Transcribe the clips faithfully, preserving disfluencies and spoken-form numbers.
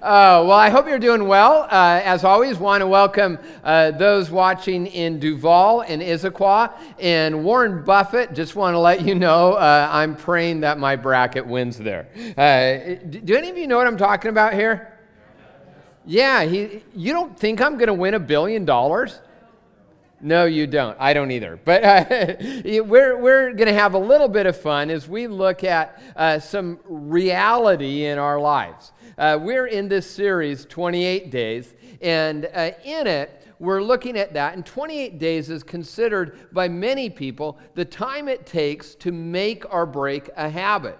Uh, well, I hope you're doing well. Uh, as always, want to welcome uh, those watching in Duval and Issaquah. And Warren Buffett, just want to let you know, uh, I'm praying that my bracket wins there. Uh, do any of you know what I'm talking about here? Yeah, he. You don't think I'm going to win a billion dollars? No, you don't. I don't either. But uh, we're we're going to have a little bit of fun as we look at uh, some reality in our lives. Uh, we're in this series, twenty-eight days, and uh, in it, we're looking at that. And twenty-eight days is considered by many people the time it takes to make or break a habit.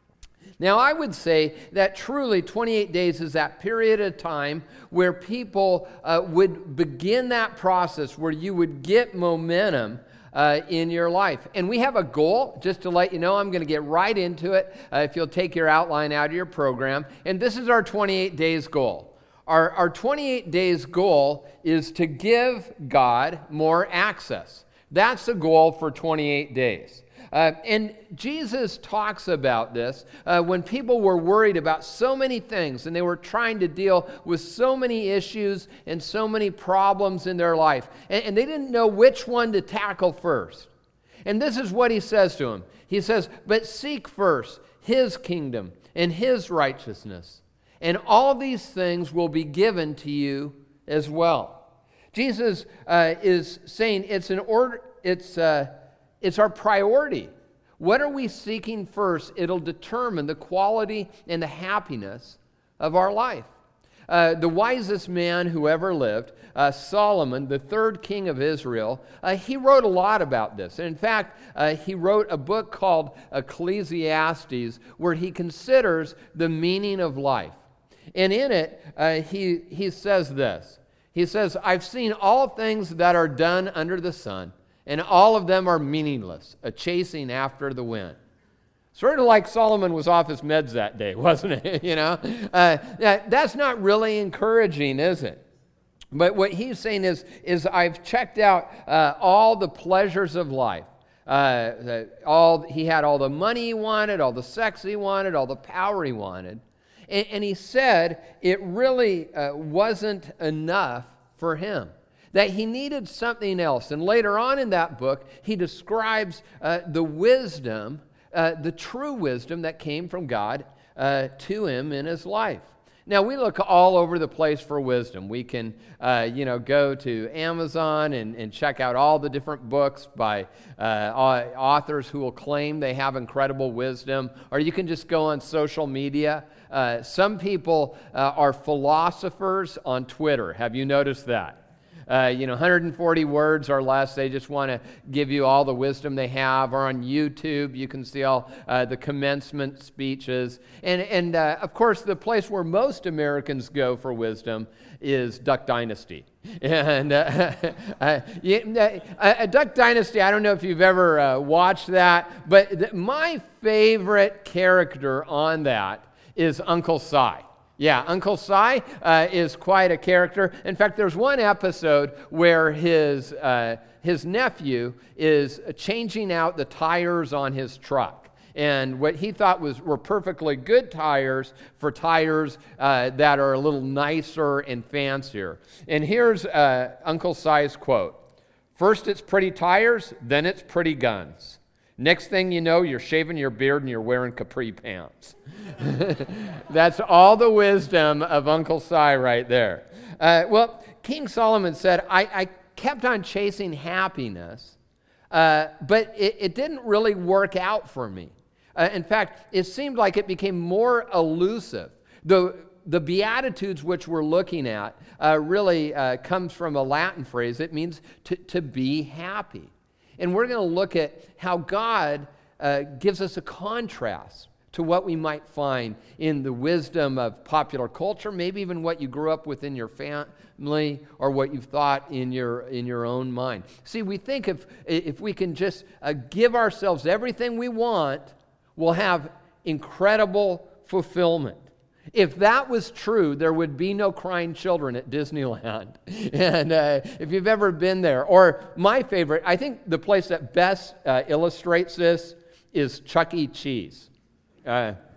Now, I would say that truly twenty-eight days is that period of time where people uh, would begin that process, where you would get momentum uh, in your life. And we have a goal, just to let you know. I'm going to get right into it uh, if you'll take your outline out of your program. And this is our twenty-eight days goal. Our, our twenty-eight days goal is to give God more access. That's the goal for twenty-eight days. Uh, and Jesus talks about this uh, when people were worried about so many things and they were trying to deal with so many issues and so many problems in their life. And, and they didn't know which one to tackle first. And this is what he says to them. He says, "But seek first his kingdom and his righteousness, and all these things will be given to you as well." Jesus uh, is saying it's an order, it's uh, It's our priority. What are we seeking first? It'll determine the quality and the happiness of our life. Uh, the wisest man who ever lived, uh, Solomon, the third king of Israel, uh, he wrote a lot about this. And in fact, uh, he wrote a book called Ecclesiastes where he considers the meaning of life. And in it, uh, he, he says this. He says, "I've seen all things that are done under the sun, and all of them are meaningless, a chasing after the wind." Sort of like Solomon was off his meds that day, wasn't it? you know, uh, that, that's not really encouraging, is it? But what he's saying is, is I've checked out uh, all the pleasures of life. Uh, all he had all the money he wanted, all the sex he wanted, all the power he wanted, and, and he said it really uh, wasn't enough for him, that he needed something else. And later on in that book, he describes uh, the wisdom, uh, the true wisdom that came from God uh, to him in his life. Now, we look all over the place for wisdom. We can, uh, you know, go to Amazon and, and check out all the different books by uh, authors who will claim they have incredible wisdom. Or you can just go on social media. Uh, some people uh, are philosophers on Twitter. Have you noticed that? Uh, you know, one hundred forty words or less. They just want to give you all the wisdom they have. Or on YouTube, you can see all uh, the commencement speeches. And, and uh, of course, the place where most Americans go for wisdom is Duck Dynasty. And uh, uh, yeah, uh, Duck Dynasty, I don't know if you've ever uh, watched that, but th- my favorite character on that is Uncle Si. Yeah, Uncle Si uh, is quite a character. In fact, there's one episode where his uh, his nephew is changing out the tires on his truck. And what he thought was were perfectly good tires for tires uh, that are a little nicer and fancier. And here's uh, Uncle Si's quote. "First it's pretty tires, then it's pretty guns. Next thing you know, you're shaving your beard and you're wearing capri pants." That's all the wisdom of Uncle Si right there. Uh, well, King Solomon said, I, I kept on chasing happiness, uh, but it, it didn't really work out for me. Uh, in fact, it seemed like it became more elusive. The, the Beatitudes which we're looking at uh, really uh, comes from a Latin phrase. It means to, to be happy. And we're going to look at how God uh, gives us a contrast to what we might find in the wisdom of popular culture, maybe even what you grew up with in your family or what you've thought in your in your own mind. See, we think if, if we can just uh, give ourselves everything we want, we'll have incredible fulfillment. If that was true, there would be no crying children at Disneyland. And uh, if you've ever been there, or my favorite, I think the place that best uh, illustrates this is Chuck E. Cheese. Uh,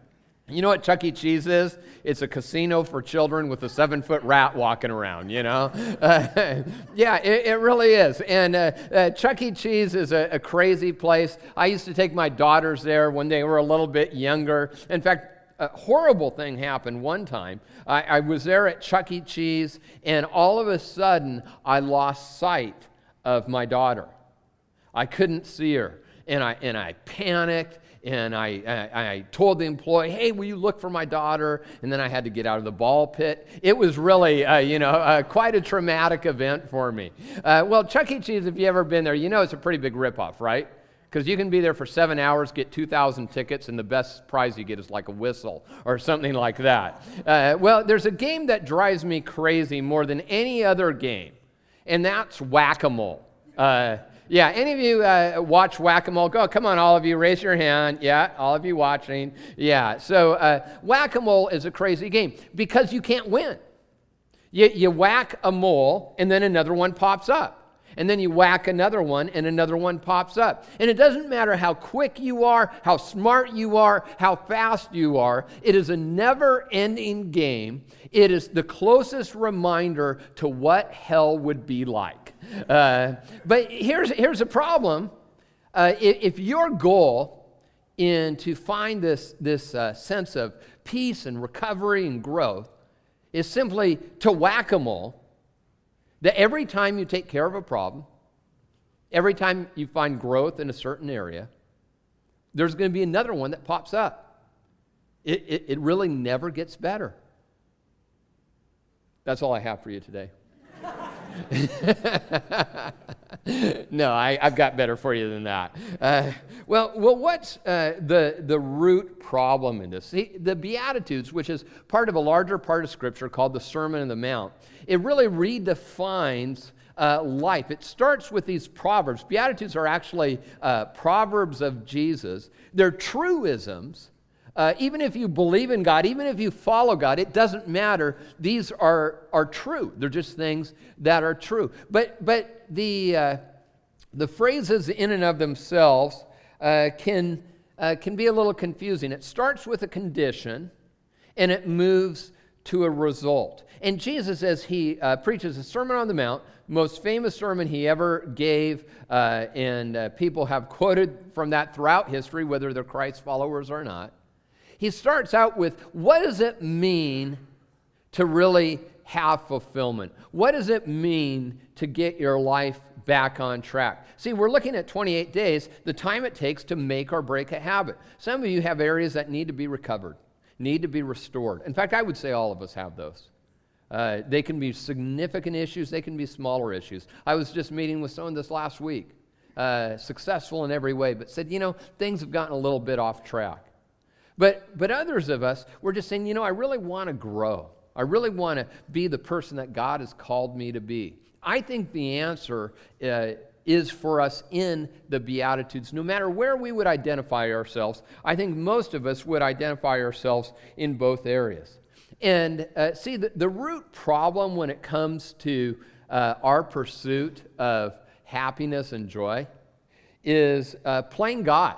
You know what Chuck E. Cheese is? It's a casino for children with a seven-foot rat walking around, you know? Uh, yeah, it, it really is. And uh, uh, Chuck E. Cheese is a, a crazy place. I used to take my daughters there when they were a little bit younger. In fact, a horrible thing happened one time. I, I was there at Chuck E. Cheese, and all of a sudden, I lost sight of my daughter. I couldn't see her, and I and I panicked. And I, I, I told the employee, hey, will you look for my daughter? And then I had to get out of the ball pit. It was really, uh, you know, uh, quite a traumatic event for me. Uh, well, Chuck E. Cheese, if you've ever been there, you know it's a pretty big ripoff, right? Because you can be there for seven hours, get two thousand tickets, and the best prize you get is like a whistle or something like that. Uh, well, there's a game that drives me crazy more than any other game, and that's whack-a-mole. Uh, Yeah, any of you uh, watch Whack-A-Mole? Go, come on, all of you, raise your hand. Yeah, all of you watching. Yeah, so uh, Whack-A-Mole is a crazy game because you can't win. You, you whack a mole, and then another one pops up. And then you whack another one, and another one pops up. And it doesn't matter how quick you are, how smart you are, how fast you are. It is a never-ending game. It is the closest reminder to what hell would be like. Uh, but here's here's a problem. Uh, if, if your goal in to find this this uh, sense of peace and recovery and growth is simply to whack-a-mole, that every time you take care of a problem, every time you find growth in a certain area, there's going to be another one that pops up. It, it, it really never gets better. That's all I have for you today. No, I, I've got better for you than that. Uh, well, well, what's uh, the, the root problem in this? See, the Beatitudes, which is part of a larger part of Scripture called the Sermon on the Mount, it really redefines uh, life. It starts with these proverbs. Beatitudes are actually uh, proverbs of Jesus. They're truisms. Uh, even if you believe in God, even if you follow God, it doesn't matter. These are, are true. They're just things that are true. But but the uh, the phrases in and of themselves uh, can uh, can be a little confusing. It starts with a condition, and it moves to a result. And Jesus, as he uh, preaches the Sermon on the Mount, most famous sermon he ever gave, uh, and uh, people have quoted from that throughout history, whether they're Christ followers or not. He starts out with, what does it mean to really have fulfillment? What does it mean to get your life back on track? See, we're looking at twenty-eight days, the time it takes to make or break a habit. Some of you have areas that need to be recovered, need to be restored. In fact, I would say all of us have those. Uh, they can be significant issues, they can be smaller issues. I was just meeting with someone this last week, uh, successful in every way, but said, you know, things have gotten a little bit off track. But but others of us, we're just saying, you know, I really want to grow. I really want to be the person that God has called me to be. I think the answer uh, is for us in the Beatitudes. No matter where we would identify ourselves, I think most of us would identify ourselves in both areas. And uh, see, the, the root problem when it comes to uh, our pursuit of happiness and joy is uh, playing God,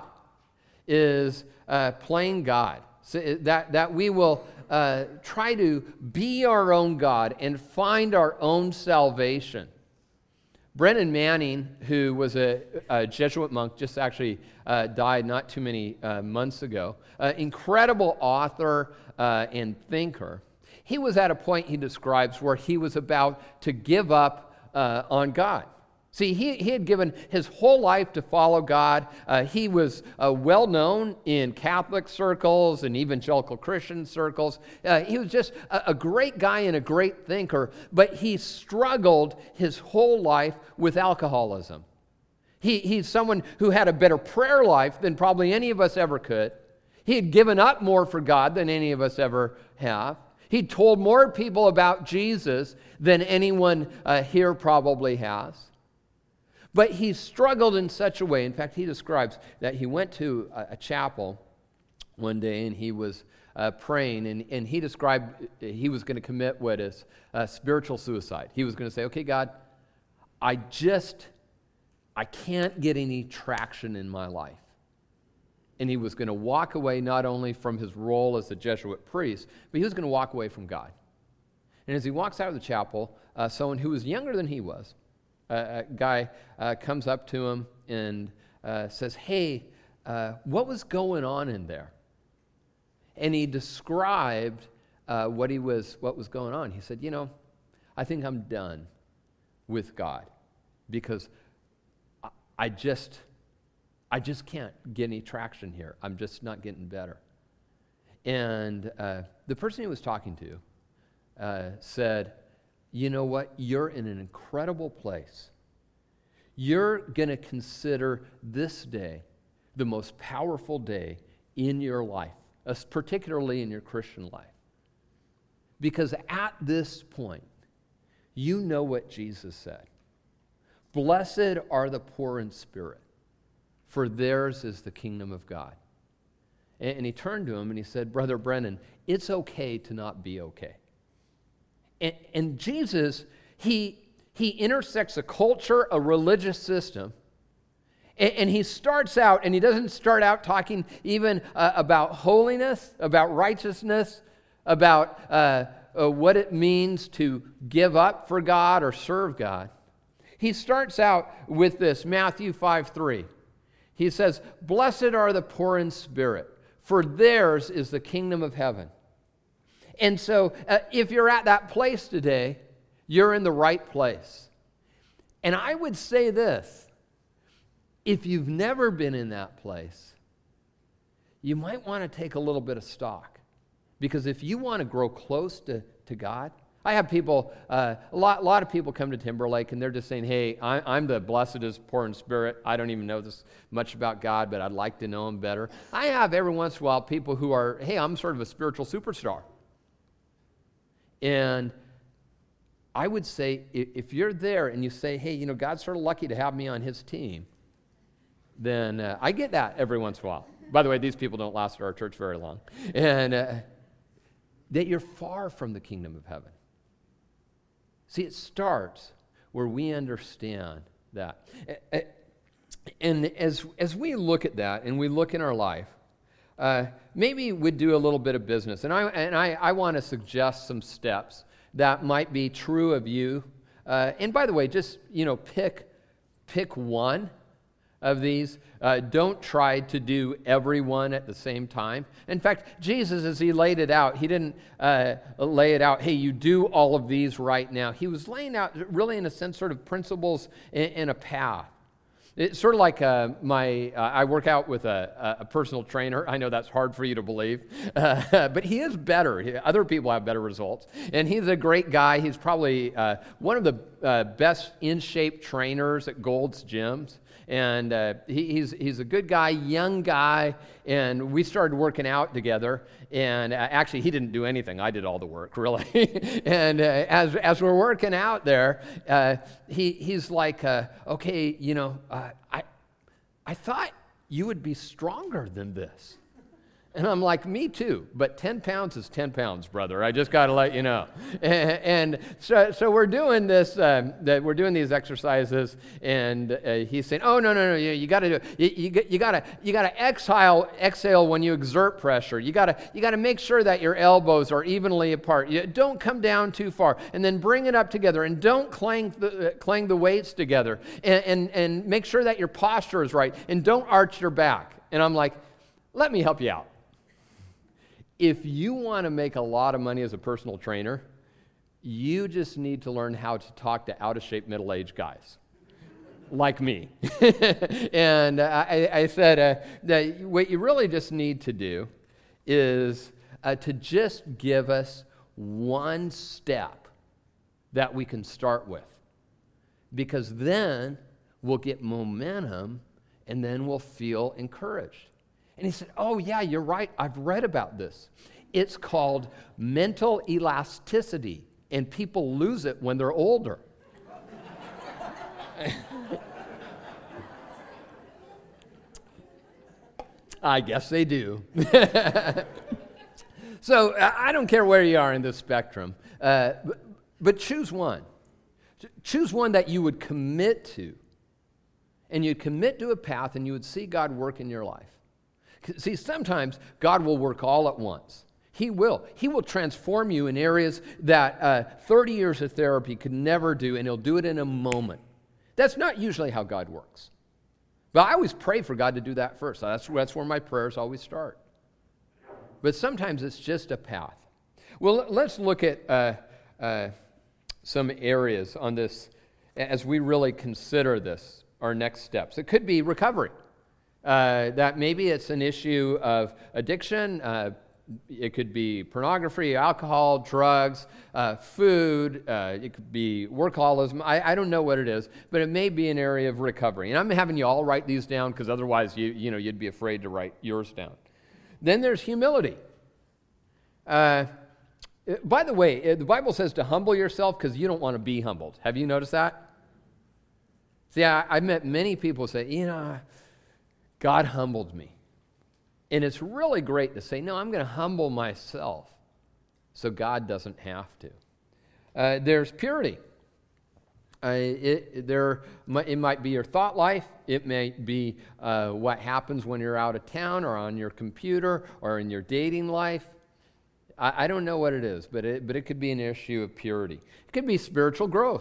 is uh, playing God. So that, that we will uh, try to be our own God and find our own salvation. Brennan Manning, who was a, a Jesuit monk, just actually uh, died not too many uh, months ago. Uh, incredible author uh, and thinker. He was at a point he describes where he was about to give up uh, on God. See, he, he had given his whole life to follow God. Uh, he was uh, well known in Catholic circles and evangelical Christian circles. Uh, he was just a, a great guy and a great thinker, but he struggled his whole life with alcoholism. He, he's someone who had a better prayer life than probably any of us ever could. He had given up more for God than any of us ever have. He told more people about Jesus than anyone uh, here probably has. But he struggled in such a way. In fact, he describes that he went to a, a chapel one day and he was uh, praying, and, and he described he was going to commit what is uh, spiritual suicide. He was going to say, okay, God, I just, I can't get any traction in my life. And he was going to walk away not only from his role as a Jesuit priest, but he was going to walk away from God. And as he walks out of the chapel, uh, someone who was younger than he was, uh, a guy uh, comes up to him and uh, says, hey, uh, what was going on in there? And he described uh, what he was, what was going on. He said, you know, I think I'm done with God because I, I just... I just can't get any traction here. I'm just not getting better. And uh, the person he was talking to uh, said, you know what? You're in an incredible place. You're going to consider this day the most powerful day in your life, particularly in your Christian life. Because at this point, you know what Jesus said. Blessed are the poor in spirit, for theirs is the kingdom of God. And, and he turned to him and he said, Brother Brennan, it's okay to not be okay. And, and Jesus, he, he intersects a culture, a religious system, and, and he starts out, and he doesn't start out talking even uh, about holiness, about righteousness, about uh, uh, what it means to give up for God or serve God. He starts out with this, Matthew five three. He says, blessed are the poor in spirit, for theirs is the kingdom of heaven. And so uh, if you're at that place today, you're in the right place. And I would say this, if you've never been in that place, you might want to take a little bit of stock. Because if you want to grow close to, to God, I have people, uh, a lot, a lot of people come to Timberlake and they're just saying, hey, I, I'm the blessedest poor in spirit. I don't even know this much about God, but I'd like to know him better. I have every once in a while people who are, hey, I'm sort of a spiritual superstar. And I would say, if you're there and you say, hey, you know, God's sort of lucky to have me on his team, then uh, I get that every once in a while. By the way, these people don't last at our church very long. And uh, that you're far from the kingdom of heaven. See, it starts where we understand that. And as, as we look at that and we look in our life, uh, maybe we'd do a little bit of business. And I, and I, I want to suggest some steps that might be true of you. Uh, and by the way, just, you know, pick, pick one of these. Uh, don't try to do every one at the same time. In fact, Jesus, as he laid it out, he didn't uh, lay it out, hey, you do all of these right now. He was laying out, really in a sense, sort of principles in, in a path. It's sort of like uh, my, uh, I work out with a, a personal trainer. I know that's hard for you to believe, uh, but he is better. He, other people have better results. And he's a great guy. He's probably uh, one of the uh, best in-shape trainers at Gold's Gyms. And uh, he, he's he's a good guy, young guy, and we started working out together. And uh, actually, he didn't do anything; I did all the work, really. and uh, as as we're working out there, uh, he he's like, uh, "Okay, you know, uh, I I thought you would be stronger than this." And I'm like, me too, but ten pounds is ten pounds, brother. I just got to let you know. And, and so, so we're doing this, um, that we're doing these exercises, and uh, he's saying, oh, no, no, no, you, you got to do it. You, you, you got to you got to exhale, exhale when you exert pressure. You got to you got to make sure that your elbows are evenly apart. You don't come down too far, and then bring it up together, and don't clang the, uh, clang the weights together, and, and, and make sure that your posture is right, and don't arch your back. And I'm like, let me help you out. If you want to make a lot of money as a personal trainer, you just need to learn how to talk to out-of-shape middle-aged guys like me. and uh, I, I said uh, that what you really just need to do is uh, to just give us one step that we can start with. Because then we'll get momentum, and then we'll feel encouraged. And he said, oh, yeah, you're right. I've read about this. It's called mental elasticity, and people lose it when they're older. I guess they do. So I don't care where you are in this spectrum, uh, but, but choose one. Choose one that you would commit to, and you'd commit to a path, and you would see God work in your life. See, sometimes God will work all at once. He will. He will transform you in areas that uh, thirty years of therapy could never do, and he'll do it in a moment. That's not usually how God works. But I always pray for God to do that first. That's, that's where my prayers always start. But sometimes it's just a path. Well, let's look at uh, uh, some areas on this as we really consider this, our next steps. It could be recovery. Uh, that maybe it's an issue of addiction. Uh, it could be pornography, alcohol, drugs, uh, food. Uh, it could be workaholism. I, I don't know what it is, but it may be an area of recovery. And I'm having you all write these down because otherwise you, you know, you'd be afraid to write yours down. Then there's humility. Uh, by the way, the Bible says to humble yourself because you don't want to be humbled. Have you noticed that? See, I, I've met many people say, you know, God humbled me. And it's really great to say, no, I'm going to humble myself so God doesn't have to. Uh, there's purity. Uh, it, there, it might be your thought life. It may be uh, what happens when you're out of town or on your computer or in your dating life. I, I don't know what it is, but it, but it could be an issue of purity. It could be spiritual growth.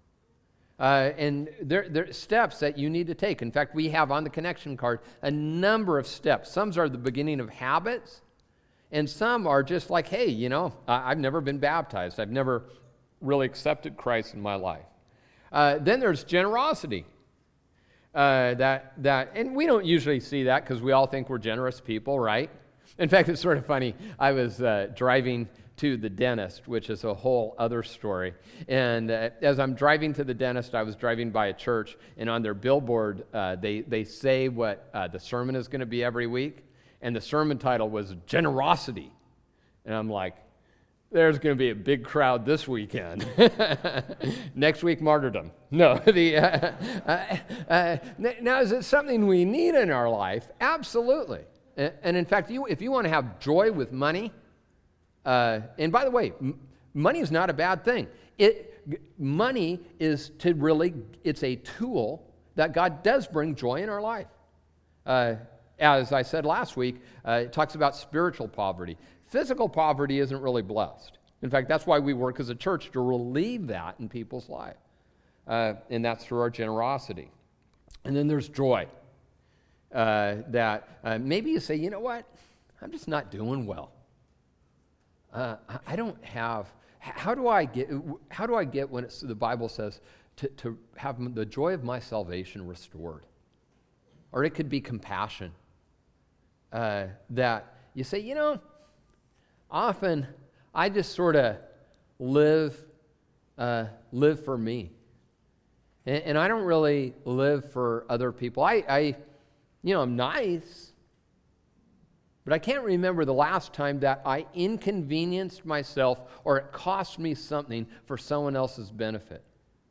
Uh, and there, there are steps that you need to take. In fact, we have on the connection card a number of steps. Some are the beginning of habits, and some are just like, hey, you know, I, I've never been baptized. I've never really accepted Christ in my life. Uh, then there's generosity. Uh, that that, and we don't usually see that because we all think we're generous people, right? In fact, it's sort of funny. I was uh, driving to the dentist, which is a whole other story. And uh, as I'm driving to the dentist, I was driving by a church, and on their billboard, uh, they, they say what uh, the sermon is going to be every week. And the sermon title was Generosity. And I'm like, there's going to be a big crowd this weekend. Next week, martyrdom. No. the uh, uh, uh, Now, is it something we need in our life? Absolutely. And, and in fact, you, if you want to have joy with money, Uh, and by the way, m- money is not a bad thing. It, g- money is to really, it's a tool that God does bring joy in our life. Uh, as I said last week, uh, it talks about spiritual poverty. Physical poverty isn't really blessed. In fact, that's why we work as a church to relieve that in people's life. Uh, and that's through our generosity. And then there's joy. Uh, that uh, maybe you say, you know what? I'm just not doing well. Uh, I don't have, how do I get, how do I get when it's, the Bible says to, to have the joy of my salvation restored? Or it could be compassion. Uh, that you say, you know, often I just sort of live, uh, live for me. And, and I don't really live for other people. I, I, you know, I'm nice. But I can't remember the last time that I inconvenienced myself or it cost me something for someone else's benefit.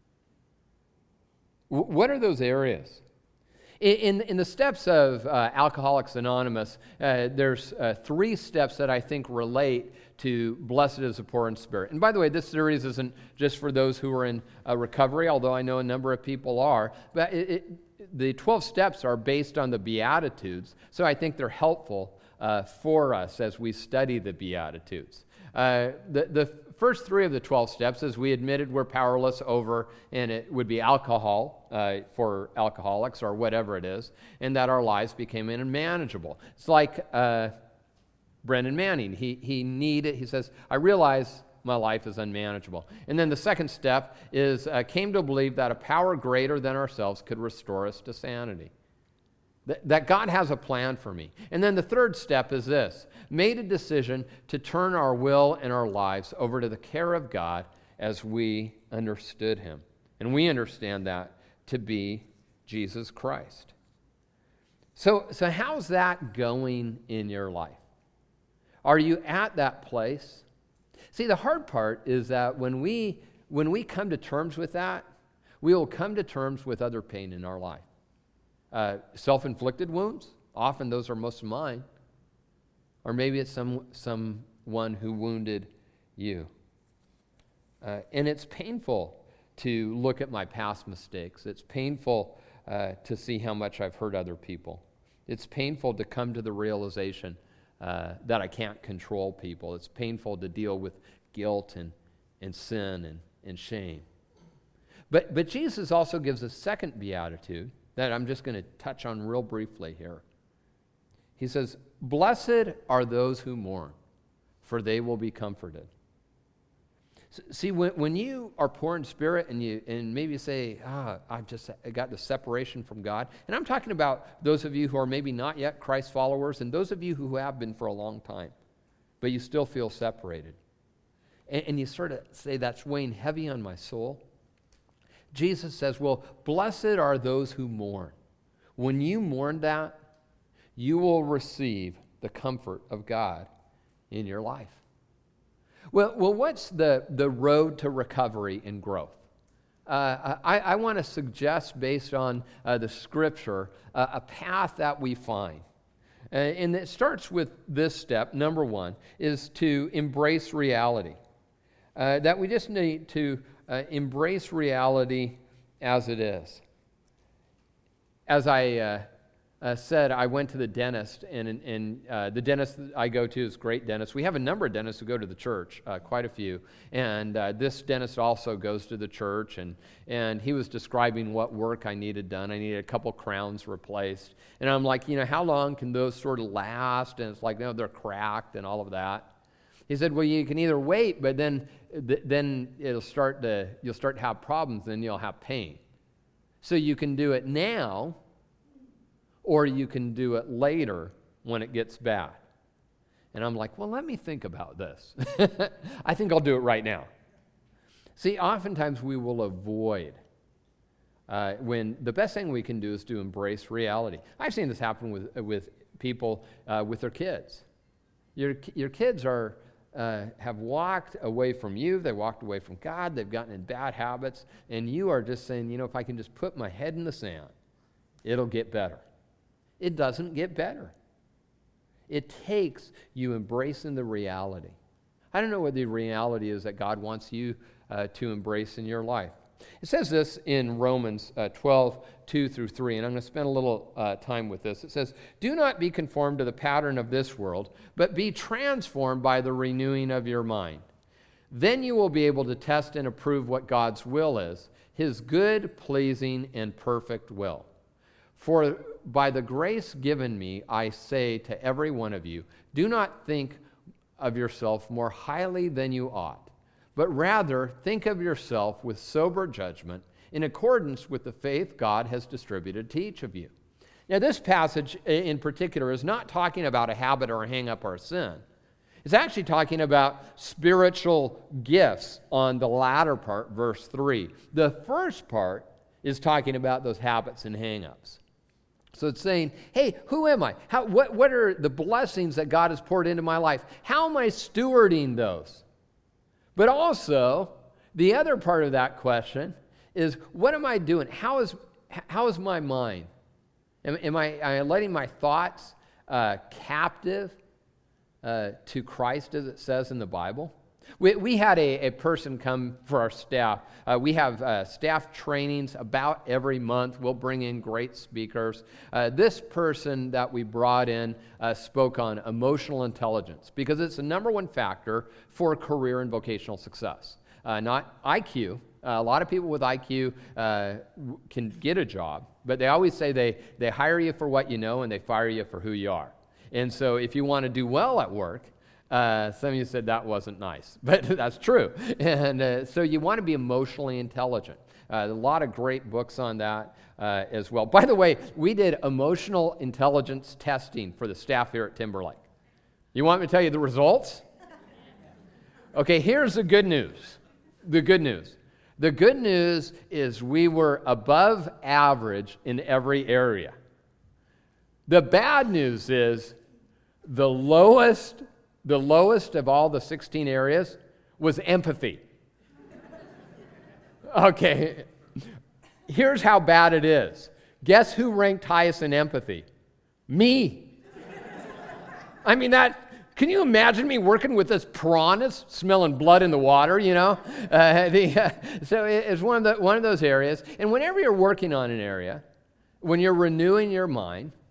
W- what are those areas? In, in, in the steps of uh, Alcoholics Anonymous, uh, there's uh, three steps that I think relate to blessed is the poor in spirit. And by the way, this series isn't just for those who are in uh, recovery, although I know a number of people are. But it, it, the twelve steps are based on the Beatitudes, so I think they're helpful Uh, for us as we study the Beatitudes. Uh, the, the first three of the twelve steps, as we admitted, we're powerless over, and it would be alcohol uh, for alcoholics or whatever it is, and that our lives became unmanageable. It's like uh, Brendan Manning. He, he needed, he says, I realize my life is unmanageable. And then the second step is uh, came to believe that a power greater than ourselves could restore us to sanity. That God has a plan for me. And then the third step is this: made a decision to turn our will and our lives over to the care of God as we understood him. And we understand that to be Jesus Christ. So, so how's that going in your life? Are you at that place? See, the hard part is that when we, when we come to terms with that, we will come to terms with other pain in our life. Uh, self-inflicted wounds, often those are most of mine. Or maybe it's some someone who wounded you. Uh, and it's painful to look at my past mistakes. It's painful uh, to see how much I've hurt other people. It's painful to come to the realization uh, that I can't control people. It's painful to deal with guilt and, and sin and, and shame. But, but Jesus also gives a second beatitude that I'm just going to touch on real briefly here. He says, "Blessed are those who mourn, for they will be comforted." See, when, when you are poor in spirit and you and maybe say, ah, I've just I got the separation from God, and I'm talking about those of you who are maybe not yet Christ followers and those of you who have been for a long time, but you still feel separated. And, and you sort of say, that's weighing heavy on my soul. Jesus says, well, blessed are those who mourn. When you mourn that, you will receive the comfort of God in your life. Well, well, what's the, the road to recovery and growth? Uh, I, I want to suggest, based on uh, the Scripture, uh, a path that we find. Uh, and it starts with this step, number one, is to embrace reality. Uh, that we just need to uh, embrace reality as it is. As I... Uh, Uh, said I went to the dentist, and, and uh, the dentist that I go to is a great dentist. We have a number of dentists who go to the church, uh, quite a few, and uh, this dentist also goes to the church, and, and he was describing what work I needed done. I needed a couple crowns replaced, and I'm like, you know, how long can those sort of last? And it's like, no, they're cracked and all of that. He said, well, you can either wait, but then th- then it'll start to you'll start to have problems, and you'll have pain. So you can do it now, or you can do it later when it gets bad. And I'm like, well, let me think about this. I think I'll do it right now. See, oftentimes we will avoid uh, when the best thing we can do is to embrace reality. I've seen this happen with with people uh, with their kids. Your your kids are uh, have walked away from you. They walked away from God. They've gotten in bad habits, and you are just saying, you know, if I can just put my head in the sand, it'll get better. It doesn't get better. It takes you embracing the reality. I don't know what the reality is that God wants you uh, to embrace in your life. It says this in Romans uh, twelve, two through three, and I'm going to spend a little uh, time with this. It says, "Do not be conformed to the pattern of this world, but be transformed by the renewing of your mind. Then you will be able to test and approve what God's will is, His good, pleasing, and perfect will. For by the grace given me, I say to every one of you, do not think of yourself more highly than you ought, but rather think of yourself with sober judgment in accordance with the faith God has distributed to each of you." Now, this passage in particular is not talking about a habit or a hang-up or a sin. It's actually talking about spiritual gifts on the latter part, verse three. The first part is talking about those habits and hang-ups. So it's saying, hey, who am I? How, what, what are the blessings that God has poured into my life? How am I stewarding those? But also, the other part of that question is, what am I doing? How is, how is my mind? Am, am, I, am I letting my thoughts uh, captive uh, to Christ, as it says in the Bible? We, we had a, a person come for our staff. Uh, we have uh, staff trainings about every month. We'll bring in great speakers. Uh, this person that we brought in uh, spoke on emotional intelligence because it's the number one factor for career and vocational success. Uh, not I Q. Uh, a lot of people with I Q uh, can get a job, but they always say they, they hire you for what you know and they fire you for who you are. And so if you want to do well at work, Uh, some of you said that wasn't nice, but that's true. And uh, so you want to be emotionally intelligent. Uh, a lot of great books on that uh, as well. By the way, we did emotional intelligence testing for the staff here at Timberlake. You want me to tell you the results? Okay, here's the good news. The good news. The good news is we were above average in every area. The bad news is the lowest The lowest of all the sixteen areas was empathy. Okay, here's how bad it is. Guess who ranked highest in empathy? Me. I mean, that, can you imagine me working with this piranhas, smelling blood in the water, you know? Uh, the, uh, so it's one of, the, one of those areas. And whenever you're working on an area, when you're renewing your mind,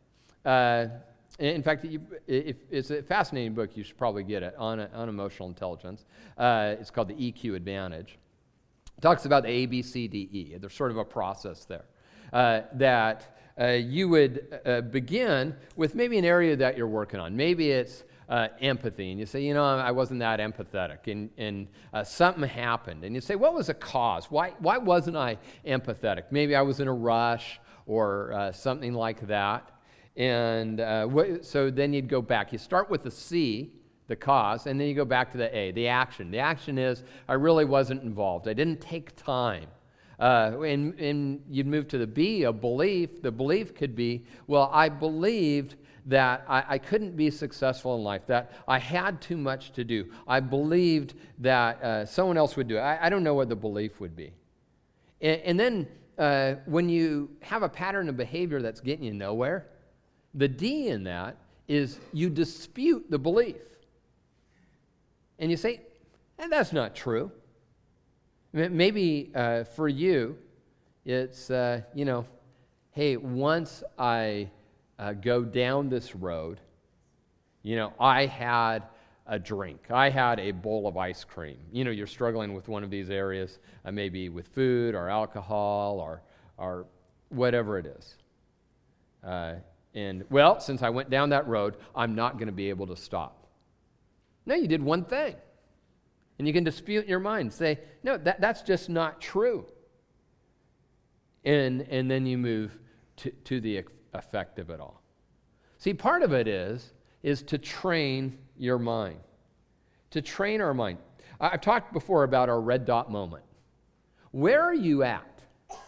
Uh, in fact, you, if it's a fascinating book. You should probably get it on, on emotional intelligence. Uh, it's called The E Q Advantage. It talks about the A, B, C, D, E. There's sort of a process there uh, that uh, you would uh, begin with maybe an area that you're working on. Maybe it's uh, empathy, and you say, you know, I wasn't that empathetic, and, and uh, something happened. And you say, what was the cause? Why, why wasn't I empathetic? Maybe I was in a rush or uh, something like that. And uh, wh- so then you'd go back. You start with the C, the cause, and then you go back to the A, the action. The action is, I really wasn't involved. I didn't take time. Uh, and, and you'd move to the B, a belief. The belief could be, well, I believed that I, I couldn't be successful in life, that I had too much to do. I believed that uh, someone else would do it. I, I don't know what the belief would be. And, and then uh, when you have a pattern of behavior that's getting you nowhere, the D in that is you dispute the belief. And you say, eh, that's not true. Maybe uh, for you, it's, uh, you know, hey, once I uh, go down this road, you know, I had a drink. I had a bowl of ice cream. You know, you're struggling with one of these areas, uh, maybe with food or alcohol or, or whatever it is. Uh, And, well, since I went down that road, I'm not going to be able to stop. No, you did one thing. And you can dispute in your mind. Say, no, that, that's just not true. And, and then you move to, to the effect of it all. See, part of it is, is to train your mind. To train our mind. I've talked before about our red dot moment. Where are you at?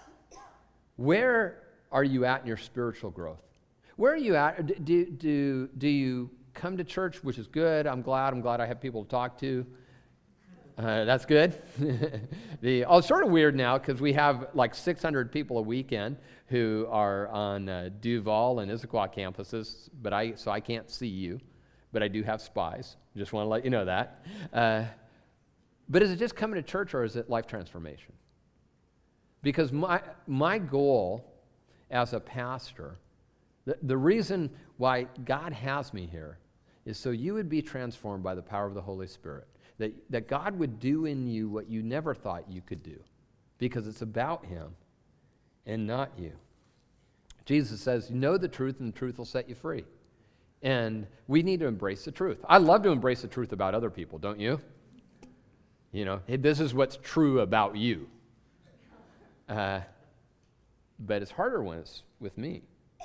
Where are you at in your spiritual growth? Where are you at? Do, do, do you come to church, which is good? I'm glad. I'm glad I have people to talk to. Uh, that's good. the, oh, it's sort of weird now because we have like six hundred people a weekend who are on uh, Duval and Issaquah campuses, but I so I can't see you, but I do have spies. Just want to let you know that. Uh, but is it just coming to church or is it life transformation? Because my my goal as a pastor, The, the reason why God has me here is so you would be transformed by the power of the Holy Spirit. That, that God would do in you what you never thought you could do. Because it's about Him and not you. Jesus says, know the truth and the truth will set you free. And we need to embrace the truth. I love to embrace the truth about other people, don't you? You know, hey, this is what's true about you. Uh, but it's harder when it's with me.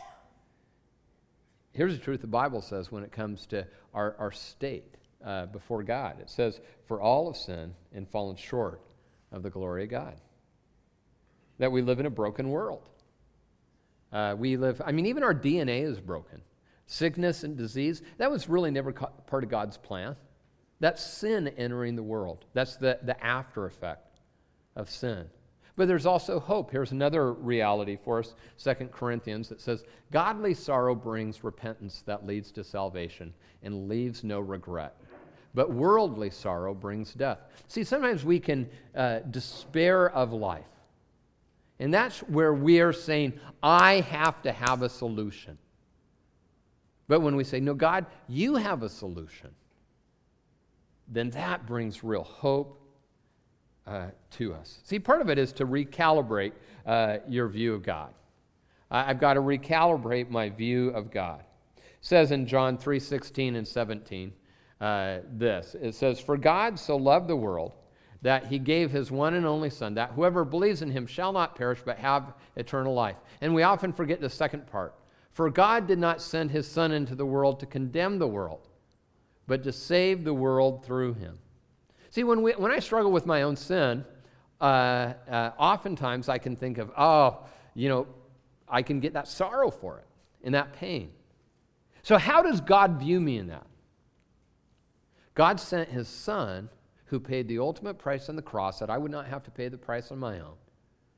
Here's the truth the Bible says when it comes to our, our state uh, before God. It says, for all have sinned and fallen short of the glory of God. That we live in a broken world. Uh, we live, I mean, even our D N A is broken. Sickness and disease, that was really never part of God's plan. That's sin entering the world. That's the, the after effect of sin. But there's also hope. Here's another reality for us, Second Corinthians, that says, godly sorrow brings repentance that leads to salvation and leaves no regret. But worldly sorrow brings death. See, sometimes we can uh, despair of life. And that's where we are saying, I have to have a solution. But when we say, no, God, you have a solution, then that brings real hope Uh, to us. See, part of it is to recalibrate uh, your view of God. I, I've got to recalibrate my view of God. It says in John three sixteen and seventeen uh, this. It says, for God so loved the world that He gave His one and only Son, that whoever believes in Him shall not perish but have eternal life. And we often forget the second part. For God did not send His Son into the world to condemn the world, but to save the world through Him. See, when we, when I struggle with my own sin, uh, uh, oftentimes I can think of, oh, you know, I can get that sorrow for it and that pain. So how does God view me in that? God sent His Son who paid the ultimate price on the cross that I would not have to pay the price on my own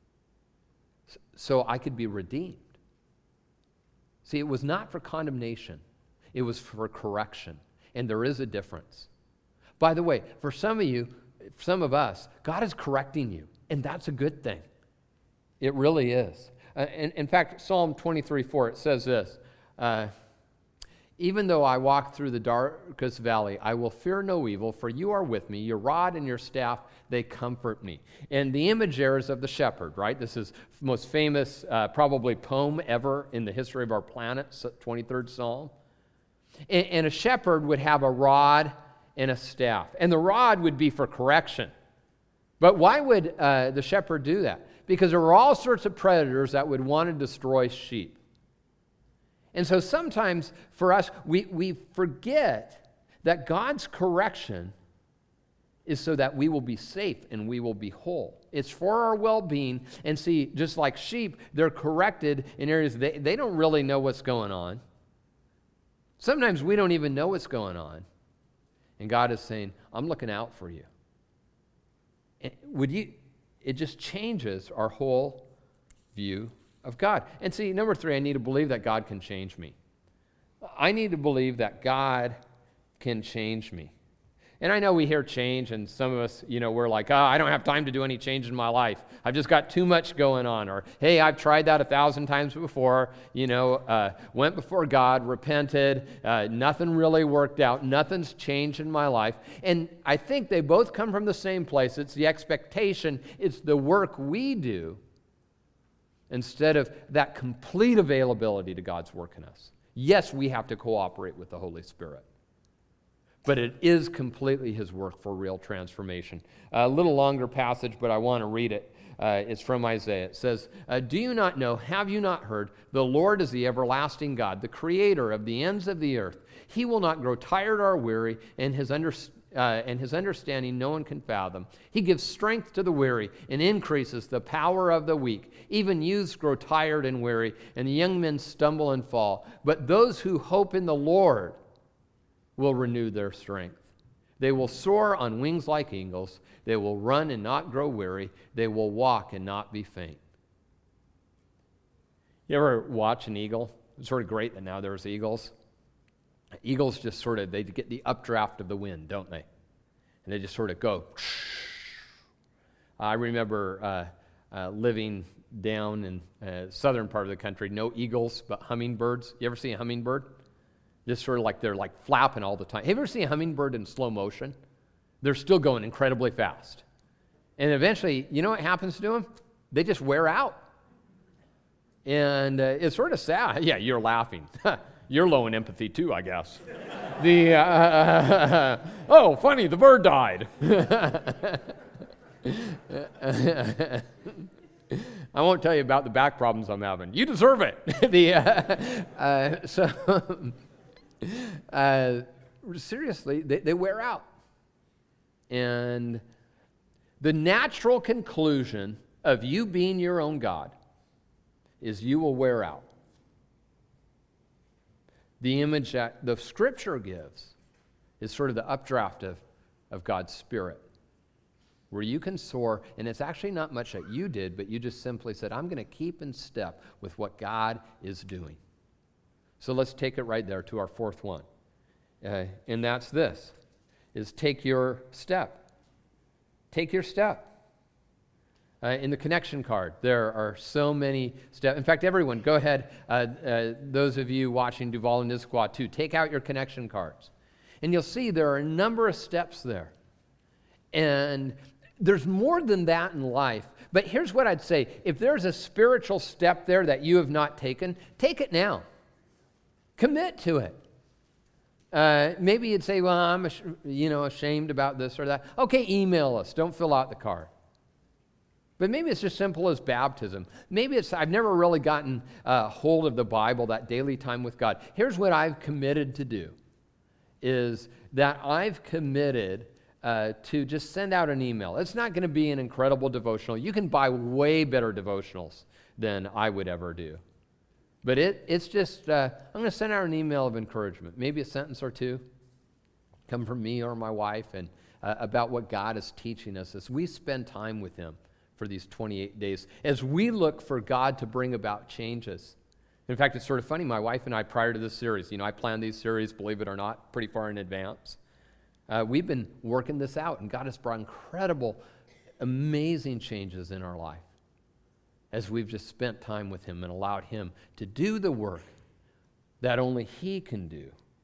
so I could be redeemed. See, it was not for condemnation. It was for correction. And there is a difference. By the way, for some of you, some of us, God is correcting you, and that's a good thing. It really is. Uh, in, in fact, Psalm twenty-three four, it says this, uh, Even though I walk through the darkest valley, I will fear no evil, for you are with me. Your rod and your staff, they comfort me. And the image there is of the shepherd, right? This is the most famous, uh, probably poem ever in the history of our planet, twenty-third Psalm. And, and a shepherd would have a rod and a staff. And the rod would be for correction. But why would uh, the shepherd do that? Because there were all sorts of predators that would want to destroy sheep. And so sometimes for us, we, we forget that God's correction is so that we will be safe and we will be whole. It's for our well-being. And see, just like sheep, they're corrected in areas they, they don't really know what's going on. Sometimes we don't even know what's going on. And God is saying, I'm looking out for you. And would you? It just changes our whole view of God. And see, number three, I need to believe that God can change me. I need to believe that God can change me. And I know we hear change, and some of us, you know, we're like, oh, I don't have time to do any change in my life. I've just got too much going on. Or, hey, I've tried that a thousand times before, you know, uh, went before God, repented, uh, nothing really worked out, nothing's changed in my life. And I think they both come from the same place. It's the expectation, it's the work we do, instead of that complete availability to God's work in us. Yes, we have to cooperate with the Holy Spirit, but it is completely His work for real transformation. A little longer passage, but I want to read it. Uh, it's from Isaiah. It says, uh, do you not know, have you not heard, the Lord is the everlasting God, the creator of the ends of the earth. He will not grow tired or weary, and his understanding Uh, and his understanding no one can fathom. He gives strength to the weary and increases the power of the weak. Even youths grow tired and weary, and the young men stumble and fall. But those who hope in the Lord will renew their strength. They will soar on wings like eagles. They will run and not grow weary. They will walk and not be faint. You ever watch an eagle? It's sort of great that now there's eagles. Eagles just sort of, they get the updraft of the wind, don't they? And they just sort of go. I remember uh, uh, living down in uh, southern part of the country, no eagles, but hummingbirds. You ever see a hummingbird? Just sort of like they're like flapping all the time. Have you ever seen a hummingbird in slow motion? They're still going incredibly fast. And eventually, you know what happens to them? They just wear out. And uh, it's sort of sad. Yeah, you're laughing. You're low in empathy too, I guess. the uh, uh, oh, funny, the bird died. I won't tell you about the back problems I'm having. You deserve it. the uh, uh, so uh, seriously, they, they wear out, and the natural conclusion of you being your own God is you will wear out. The image that the Scripture gives is sort of the updraft of, of God's Spirit, where you can soar, and it's actually not much that you did, but you just simply said, I'm going to keep in step with what God is doing. So let's take it right there to our fourth one, uh, and that's this, is take your step. Take your step. Uh, in the connection card, there are so many steps. In fact, everyone, go ahead, uh, uh, those of you watching Duval and Issaquah too, take out your connection cards. And you'll see there are a number of steps there. And there's more than that in life. But here's what I'd say. If there's a spiritual step there that you have not taken, take it now. Commit to it. Uh, maybe you'd say, well, I'm ash- you know, ashamed about this or that. Okay, email us. Don't fill out the card. But maybe it's just simple as baptism. Maybe it's, I've never really gotten uh, hold of the Bible, that daily time with God. Here's what I've committed to do, is that I've committed uh, to just send out an email. It's not going to be an incredible devotional. You can buy way better devotionals than I would ever do. But it, it's just, uh, I'm going to send out an email of encouragement, maybe a sentence or two, come from me or my wife, and uh, about what God is teaching us as we spend time with Him for these twenty-eight days, as we look for God to bring about changes. In fact, it's sort of funny, my wife and I, prior to this series, you know, I planned these series, believe it or not, pretty far in advance. Uh, we've been working this out, and God has brought incredible, amazing changes in our life as we've just spent time with Him and allowed Him to do the work that only He can do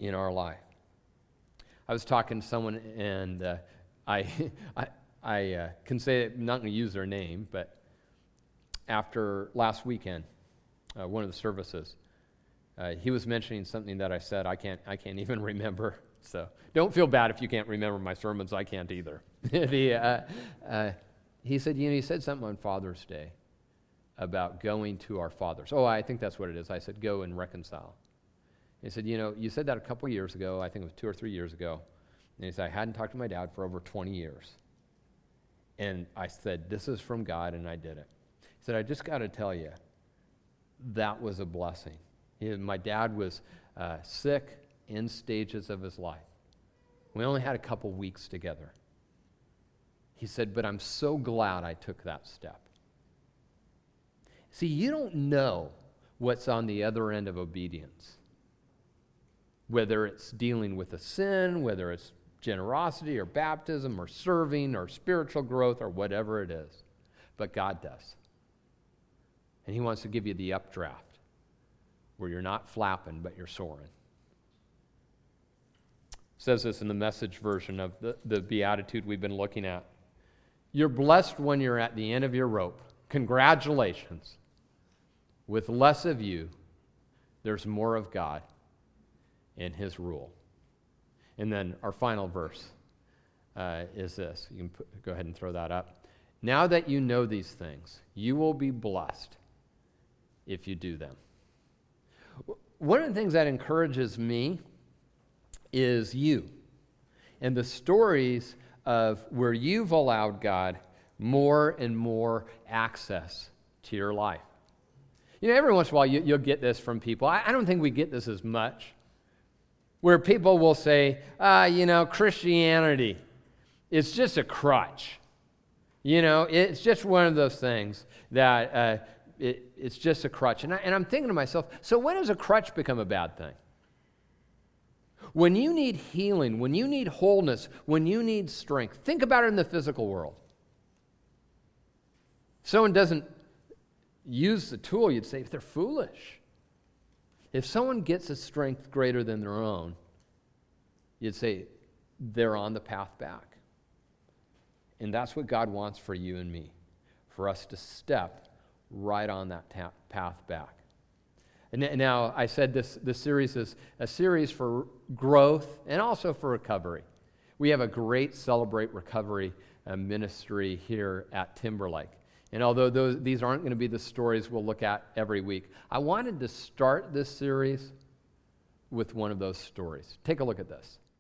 in our life. I was talking to someone, and uh, I, I, I uh, can say, I'm not going to use their name, but after last weekend, uh, one of the services, uh, he was mentioning something that I said I can't, I can't even remember. So don't feel bad if you can't remember my sermons. I can't either. the, uh, uh, he said, you know, he said something on Father's Day about going to our fathers. Oh, I think that's what it is. I said, go and reconcile. He said, you know, you said that a couple years ago. I think it was two or three years ago. And he said, I hadn't talked to my dad for over twenty years. And I said, this is from God, and I did it. He said, I just got to tell you, that was a blessing. He, my dad was uh, sick in stages of his life. We only had a couple weeks together. He said, but I'm so glad I took that step. See, you don't know what's on the other end of obedience. Whether it's dealing with a sin, whether it's generosity or baptism or serving or spiritual growth or whatever it is. But God does. And he wants to give you the updraft where you're not flapping, but you're soaring. It says this in the Message version of the, the Beatitude we've been looking at. You're blessed when you're at the end of your rope. Congratulations. With less of you, there's more of God and his rule. And then our final verse uh, is this. You can put, go ahead and throw that up. Now that you know these things, you will be blessed if you do them. One of the things that encourages me is you and the stories of where you've allowed God more and more access to your life. You know, every once in a while you, you'll get this from people. I, I don't think we get this as much. Where people will say, ah, you know, Christianity, it's just a crutch. You know, it's just one of those things that uh, it, it's just a crutch. And, I, and I'm thinking to myself, so when does a crutch become a bad thing? When you need healing, when you need wholeness, when you need strength, think about it in the physical world. If someone doesn't use the tool, you'd say, they're foolish. If someone gets a strength greater than their own, you'd say they're on the path back. And that's what God wants for you and me, for us to step right on that ta- path back. And now, I said this, this series is a series for growth and also for recovery. We have a great Celebrate Recovery uh, ministry here at Timberlake. And although those, these aren't going to be the stories we'll look at every week, I wanted to start this series with one of those stories. Take a look at this.